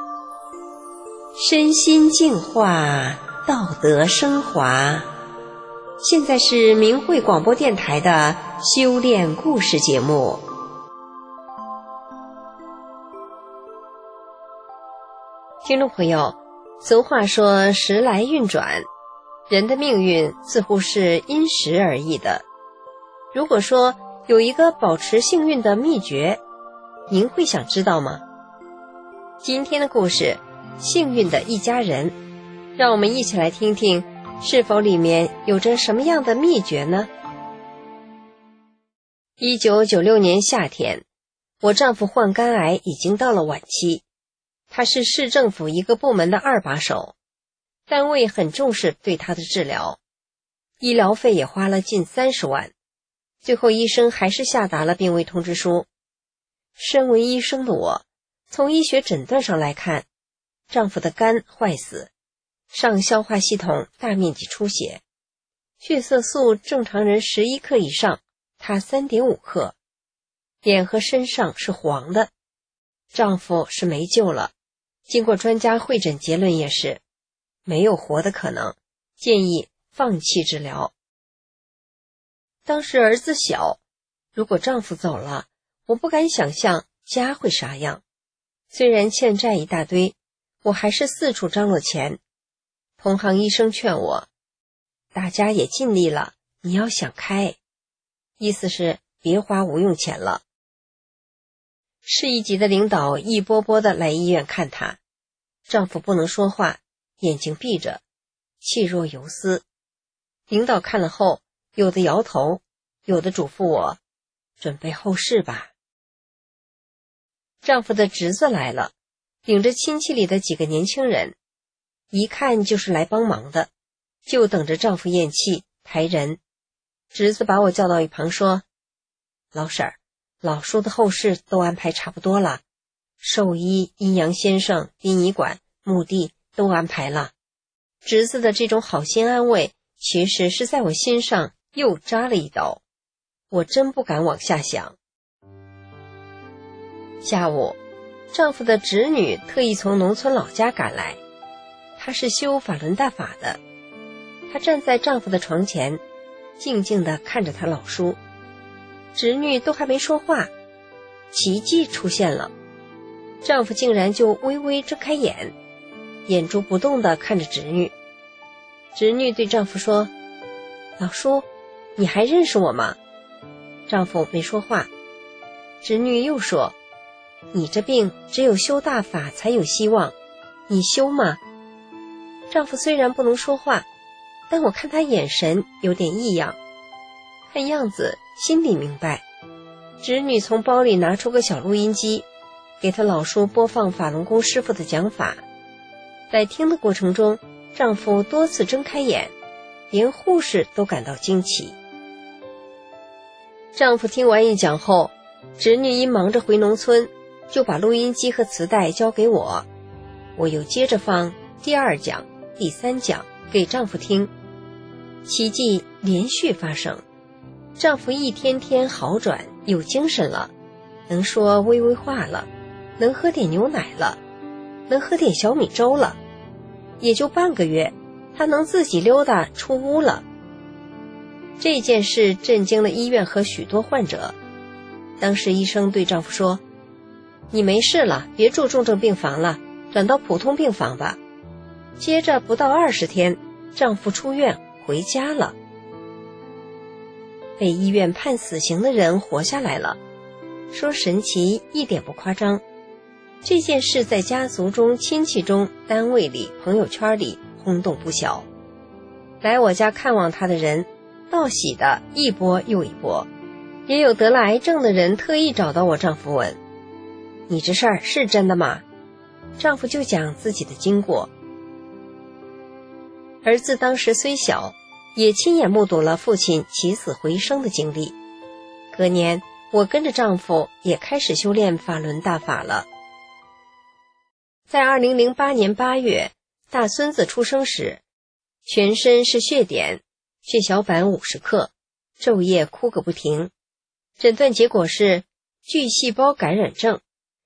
身心净化，道德升华。现在是明慧广播电台的修炼故事节目。听众朋友，俗话说时来运转，人的命运似乎是因时而异的。如果说有一个保持幸运的秘诀，您会想知道吗？今天的故事，幸运的一家人，让我们一起来听听，是否里面有着什么样的秘诀呢？1996年夏天，我丈夫患肝癌已经到了晚期，他是市政府一个部门的2把手，单位很重视对他的治疗，医疗费也花了近30万，最后医生还是下达了病危通知书。身为医生的我，从医学诊断上来看，丈夫的肝坏死，上消化系统大面积出血，血色素正常人11克以上，他3.5克，脸和身上是黄的，丈夫是没救了。经过专家会诊，结论也是没有活的可能，建议放弃治疗。当时儿子小，如果丈夫走了，我不敢想象家会啥样。虽然欠债一大堆，我还是四处张罗钱。同行医生劝我，大家也尽力了，你要想开，意思是别花无用钱了。市一级的领导一波波的来医院看他，丈夫不能说话，眼睛闭着，气若游丝。领导看了后，有的摇头，有的嘱咐我准备后事吧。丈夫的侄子来了，领着亲戚里的几个年轻人，一看就是来帮忙的，就等着丈夫咽气抬人。侄子把我叫到一旁说，老婶儿，老叔的后事都安排差不多了，兽医、阴阳先生、殡仪馆、墓地都安排了。侄子的这种好心安慰，其实是在我心上又扎了一刀，我真不敢往下想。下午，丈夫的侄女特意从农村老家赶来，她是修法轮大法的。她站在丈夫的床前，静静地看着她老叔。侄女都还没说话，奇迹出现了，丈夫竟然就微微睁开眼，眼珠不动地看着侄女。侄女对丈夫说，老叔，你还认识我吗？丈夫没说话。侄女又说，你这病只有修大法才有希望，你修吗？丈夫虽然不能说话，但我看他眼神有点异样，看样子心里明白。侄女从包里拿出个小录音机，给她老叔播放法轮功师傅的讲法。在听的过程中，丈夫多次睁开眼，连护士都感到惊奇。丈夫听完一讲后，侄女因忙着回农村，就把录音机和磁带交给我，我又接着放第2讲、第3讲给丈夫听。奇迹连续发生，丈夫一天天好转，有精神了，能说微微话了，能喝点牛奶了，能喝点小米粥了，也就半个月，他能自己溜达出屋了。这件事震惊了医院和许多患者。当时医生对丈夫说，你没事了，别住重症病房了，转到普通病房吧。接着不到20天，丈夫出院回家了。被医院判死刑的人活下来了，说神奇一点不夸张。这件事在家族中、亲戚中、单位里、朋友圈里轰动不小。来我家看望他的人，道喜的一波又一波，也有得了癌症的人特意找到我丈夫问，你这事儿是真的吗？丈夫就讲自己的经过。儿子当时虽小，也亲眼目睹了父亲起死回生的经历。隔年，我跟着丈夫也开始修炼法轮大法了。在2008年8月，大孙子出生时，全身是血点，血小板50克，昼夜哭个不停。诊断结果是巨细胞感染症，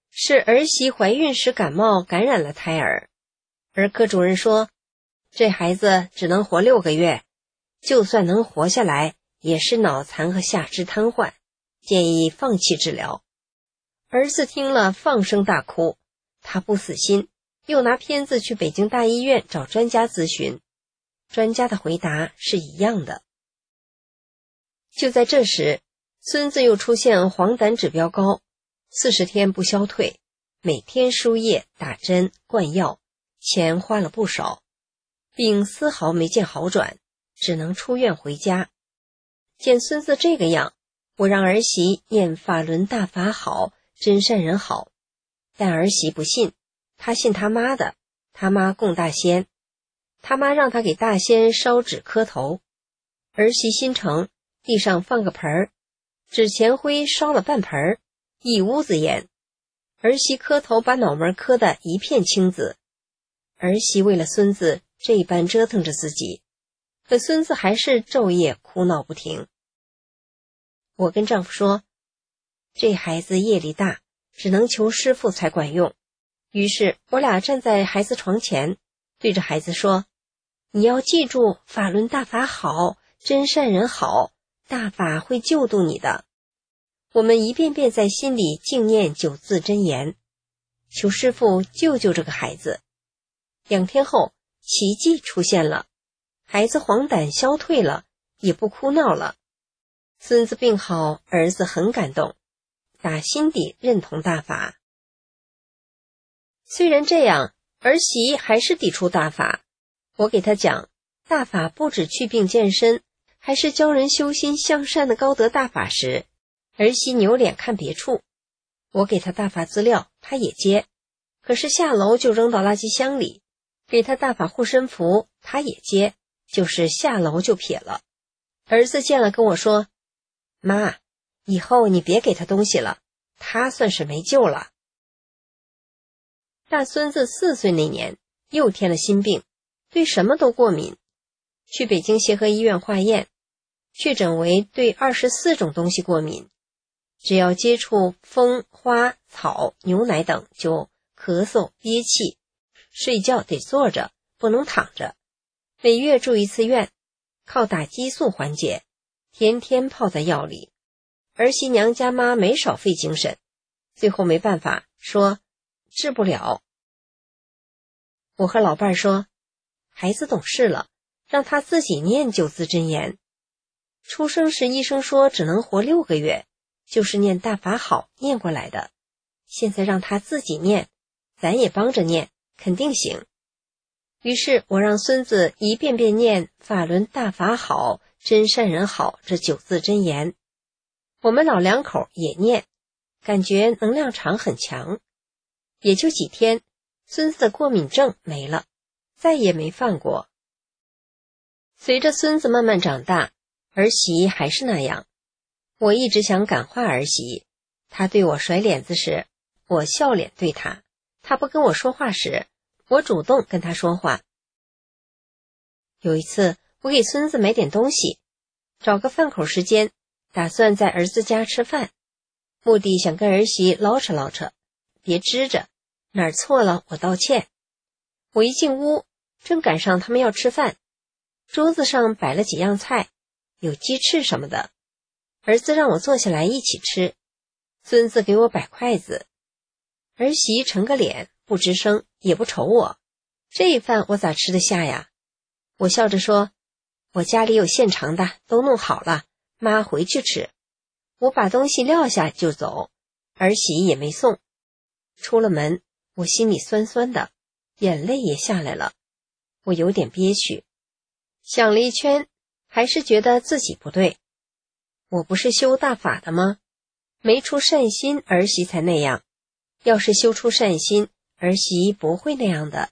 是儿媳怀孕时感冒感染了胎儿。儿科主任说，这孩子只能活6个月，就算能活下来，也是脑残和下肢瘫痪，建议放弃治疗。儿子听了放声大哭，他不死心，又拿片子去北京大医院找专家咨询，专家的回答是一样的。就在这时，孙子又出现黄疸指标高，40天不消退，每天输液打针灌药，钱花了不少，病丝毫没见好转，只能出院回家。见孙子这个样，我让儿媳念法轮大法好，真善人好，但儿媳不信，她信他妈的，他妈供大仙，他妈让他给大仙烧纸磕头。儿媳心诚，地上放个盆儿，纸钱灰烧了半盆儿，一屋子烟。儿媳磕头把脑门磕得一片青紫。儿媳为了孙子这般折腾着自己，可孙子还是昼夜哭闹不停。我跟丈夫说，这孩子业力大，只能求师傅才管用。于是我俩站在孩子床前，对着孩子说，你要记住法轮大法好，真善人好，大法会救度你的。我们一遍遍在心里静念9字真言，求师父救救这个孩子。2天后，奇迹出现了，孩子黄疸消退了，也不哭闹了。孙子病好，儿子很感动，打心底认同大法。虽然这样，儿媳还是抵触大法。我给她讲，大法不止祛病健身，还是教人修心向善的高德大法时，儿媳扭脸看别处。我给她大法资料，她也接，可是下楼就扔到垃圾箱里。给她大法护身符，她也接，就是下楼就撇了。儿子见了跟我说，妈，以后你别给他东西了，他算是没救了。大孙子4岁那年，又添了新病，对什么都过敏。去北京协和医院化验，确诊为对24种东西过敏，只要接触风、花、草、牛奶等就咳嗽、憋气，睡觉得坐着，不能躺着，每月住1次院，靠打激素缓解，天天泡在药里。儿媳娘家妈没少费精神，最后没办法，说治不了。我和老伴说，孩子懂事了，让他自己念9字真言。出生时医生说只能活6个月，就是念大法好念过来的，现在让他自己念，咱也帮着念，肯定行。于是我让孙子一遍遍念法轮大法好，真善人好这9字真言。我们老两口也念，感觉能量场很强。也就几天，孙子的过敏症没了，再也没犯过。随着孙子慢慢长大，儿媳还是那样。我一直想感化儿媳，她对我甩脸子时，我笑脸对她；她不跟我说话时，我主动跟她说话。有一次，我给孙子买点东西，找个饭口时间，打算在儿子家吃饭，目的想跟儿媳唠扯唠扯，别支着，哪儿错了我道歉。我一进屋，正赶上他们要吃饭，桌子上摆了几样菜，有鸡翅什么的。儿子让我坐下来一起吃，孙子给我摆筷子，儿媳沉个脸，不吱声，也不瞅我。这饭我咋吃得下呀？我笑着说，我家里有现成的，都弄好了，妈回去吃。我把东西撂下就走，儿媳也没送。出了门，我心里酸酸的，眼泪也下来了，我有点憋屈。想了一圈，还是觉得自己不对。我不是修大法的吗？没出善心，儿媳才那样。要是修出善心，儿媳不会那样的。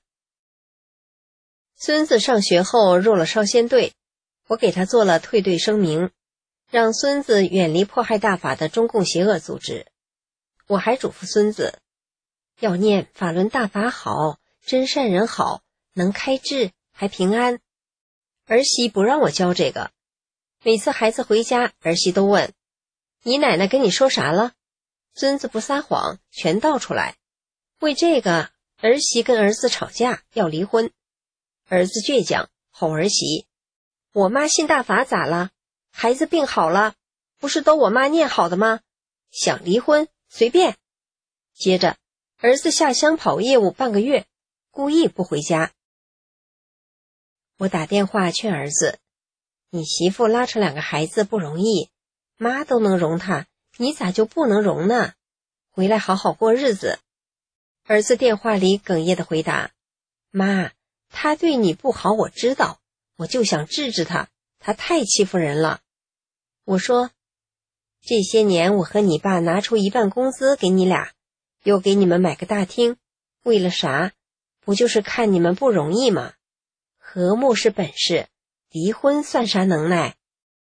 孙子上学后入了少先队，我给他做了退队声明，让孙子远离迫害大法的中共邪恶组织。我还嘱咐孙子，要念法轮大法好，真善人好，能开智还平安。儿媳不让我教这个，每次孩子回家，儿媳都问，你奶奶跟你说啥了？ 孙子不撒谎，全道出来。为这个，儿媳跟儿子吵架，要离婚。儿子倔强，吼儿媳：我妈信大法咋了？孩子病好了，不是都我妈念好的吗？想离婚随便。接着儿子下乡跑业务半个月，故意不回家。我打电话劝儿子：你媳妇拉扯2个孩子不容易，妈都能容她，你咋就不能容呢？回来好好过日子。儿子电话里哽咽地回答：妈，他对你不好我知道，我就想治治他，他太欺负人了。我说：这些年我和你爸拿出1半工资给你俩，又给你们买个大厅，为了啥？不就是看你们不容易吗？和睦是本事，离婚算啥能耐？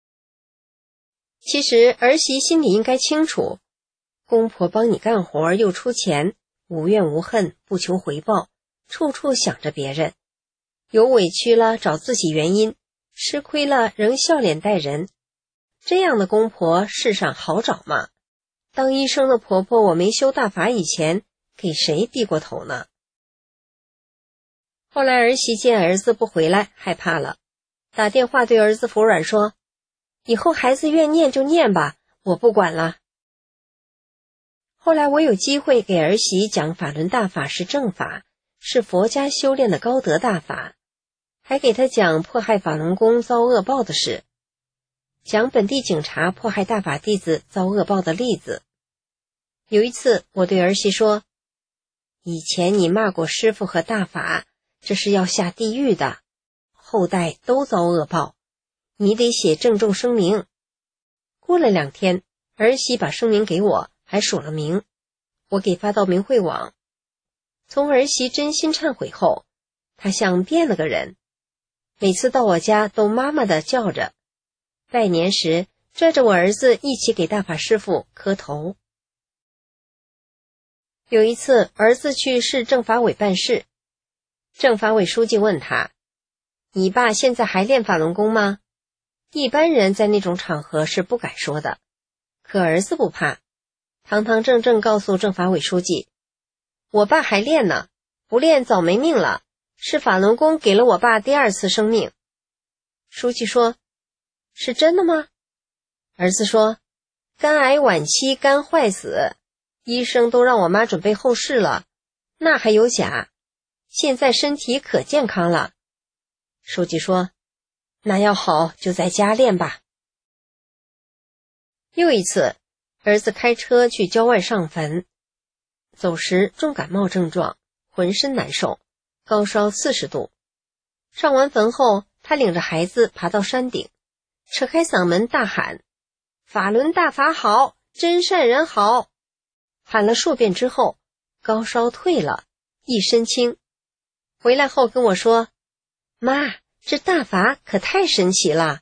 其实儿媳心里应该清楚，公婆帮你干活又出钱，无怨无恨，不求回报，处处想着别人，有委屈了找自己原因，吃亏了仍笑脸待人，这样的公婆世上好找吗？当医生的婆婆我没修大法以前，给谁低过头呢？后来儿媳见儿子不回来，害怕了，打电话对儿子服软说：以后孩子愿念就念吧，我不管了。后来我有机会给儿媳讲法轮大法是正法，是佛家修炼的高德大法，还给她讲迫害法轮功遭恶报的事，讲本地警察迫害大法弟子遭恶报的例子。有一次我对儿媳说：以前你骂过师父和大法，这是要下地狱的，后代都遭恶报，你得写郑重声明。过了2天，儿媳把声明给我，还署了名，我给发到明慧网。从儿媳真心忏悔后，她像变了个人，每次到我家都妈妈的叫着，拜年时拽着我儿子一起给大法师父磕头。有一次儿子去市政法委办事，政法委书记问他：你爸现在还练法轮功吗？一般人在那种场合是不敢说的，可儿子不怕，堂堂正正告诉政法委书记：我爸还练呢，不练早没命了，是法轮功给了我爸第2次生命。书记说：是真的吗？儿子说：肝癌晚期肝坏死，医生都让我妈准备后事了，那还有假？现在身体可健康了。书记说：那要好就在家练吧。又一次，儿子开车去郊外上坟，走时重感冒症状，浑身难受，高烧40度。上完坟后，他领着孩子爬到山顶，扯开嗓门大喊：法轮大法好，真善人好。喊了数遍之后，高烧退了，一身轻。回来后跟我说：妈，这大法可太神奇了。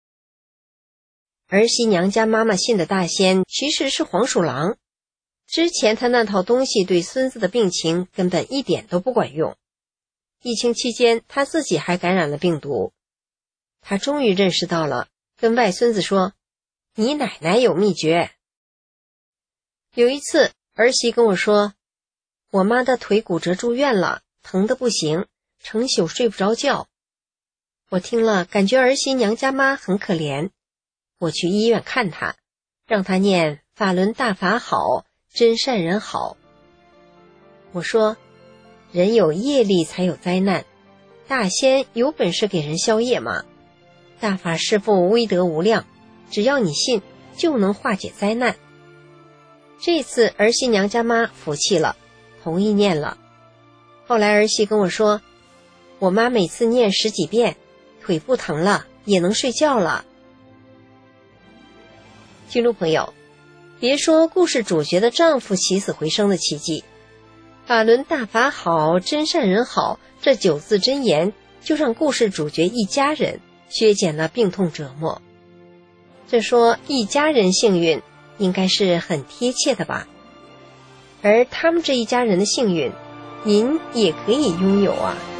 儿媳娘家妈妈信的大仙其实是黄鼠狼，之前他那套东西对孙子的病情根本一点都不管用。疫情期间他自己还感染了病毒，他终于认识到了，跟外孙子说：你奶奶有秘诀。有一次儿媳跟我说：我妈的腿骨折住院了，疼得不行，成宿睡不着觉。我听了感觉儿媳娘家妈很可怜，我去医院看她，让她念法轮大法好，真善人好。我说：人有业力才有灾难，大仙有本事给人消业吗？大法师父威德无量，只要你信，就能化解灾难。这次儿媳娘家妈服气了，同意念了。后来儿媳跟我说：我妈每次念10几遍，腿不疼了，也能睡觉了。听众朋友，别说故事主角的丈夫起死回生的奇迹，法轮大法好，真善人好，这9字真言就让故事主角一家人削减了病痛折磨。这说一家人幸运，应该是很贴切的吧？而他们这一家人的幸运，您也可以拥有啊。